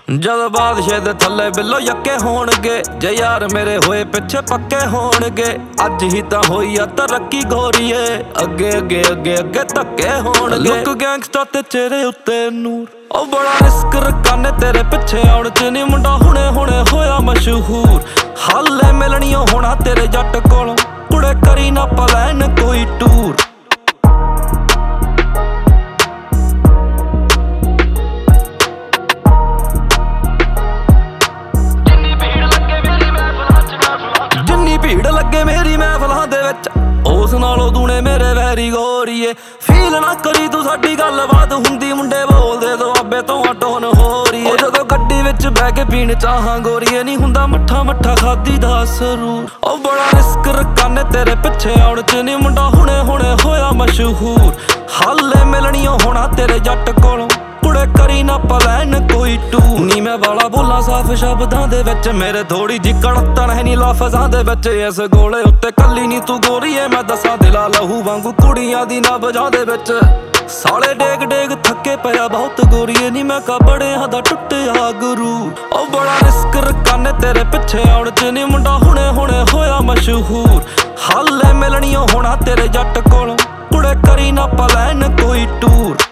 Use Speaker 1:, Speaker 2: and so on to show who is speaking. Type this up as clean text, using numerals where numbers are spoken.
Speaker 1: जद बादशाह दे थल्ले बिल्लो यक्के होणगे, जे यार मेरे होए पिछे पक्के होणगे। अज ही तां होई आ तरक्की गोरीए, अगे अगे अगे अगे धक्के होणगे। लुक गैंगस्टर ते चेहरे उत्ते नूर, ओ बड़ा रिस्क रखाने तेरे पिछे आउण च नी। मुंडा हुणे हुणे होया मशहूर, हाले मिलणियों होना तेरे जट कोलों। कुड़े करी ना प्लान कोई टूर। भीड़ लगे मेरी महफिलां दे विच, उस नालों दूने मेरे वैरी गोरीए। फील ना करी तू साडी गलबात हुंदी, मुंडे बोलदे दुआबे तो टोन हो रही है। जदों गड्डी विच बैठ के पीण चाहां गोरीए, नहीं हुंदा मट्ठा मट्ठा खादी दा सरूर। ओ बड़ा रिस्क रखाने तेरे पिछे आउण च नी। मुंडा हुणे हुणे होया मशहूर, हाले मिलणियों होना तेरे जट कोलों। कुड़े करी ना प्लान कोई टूर। नी मैं वाला बोलां साफ शब्दां दे विच, मेरे थोड़ी जी कड़तन है नी लफज़ां दे विच। इस गोले उत्ते कल्ली नी तू गोरीए, मैं दसां दिला लहू वांगू कुड़ियां दी नब्जां दे विच। साले डेग डेग थके पिया बहुत गोरीए, नी मैं कपड़ियां दा टुटिया गुरू। ओ बड़ा रिस्क रखाने तेरे पिछे आउण च नी। मुंडा हुणे हुणे होया मशहूर, हाले मिलणियों होना तेरे जट कोलों। कुड़े करी ना प्लान कोई टूर।